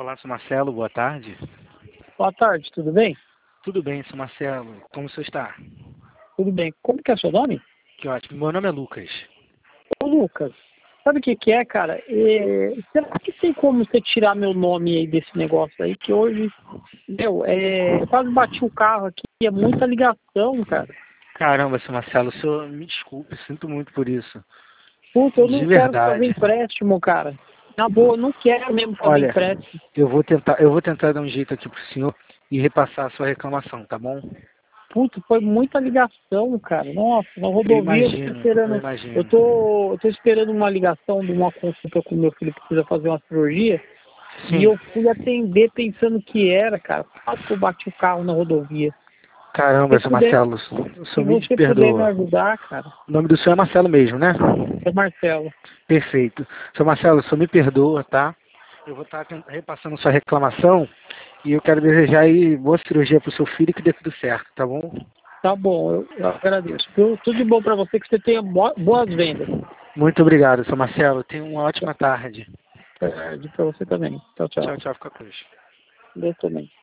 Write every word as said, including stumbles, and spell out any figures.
Olá, sou Marcelo, boa tarde. Boa tarde, tudo bem? Tudo bem, sou Marcelo. Como você está? Tudo bem. Como que é seu nome? Que ótimo. Meu nome é Lucas. Ô, Lucas, sabe o que que é, cara? É, será que tem como você tirar meu nome aí desse negócio aí? Que hoje, meu, é, eu quase bati o carro aqui, é muita ligação, cara. Caramba, seu Marcelo, o senhor me desculpe, sinto muito por isso. Puta, eu De não quero fazer verdade. empréstimo, cara. Na boa, eu não quero mesmo fazer Olha, empréstimo. eu vou tentar, eu vou tentar dar um jeito aqui pro senhor e repassar a sua reclamação, tá bom? Puta, foi muita ligação, cara. Nossa, na Eu rodovia eu tô imagino, eu esperando. Eu imagino. tô, eu tô esperando uma ligação de uma consulta com meu filho que precisa fazer uma cirurgia. E Sim. eu fui atender pensando que era, cara. Quase que eu bati o carro na rodovia. Caramba, Se seu puder, Marcelo, o se senhor me você puder me perdoa. ajudar, cara. O nome do senhor é Marcelo mesmo, né? É Marcelo. Perfeito. Seu Marcelo, o senhor me perdoa, tá? Eu vou estar repassando sua reclamação e eu quero desejar aí boa cirurgia pro seu filho e que dê tudo certo, tá bom? Tá bom, eu, eu agradeço. Tudo, tudo de bom pra você, que você tenha bo- boas vendas. Muito obrigado, seu Marcelo. Tenha uma ótima tarde. É, pra você também. Tchau, tchau. Tchau, tchau, fica com Deus. Eu também.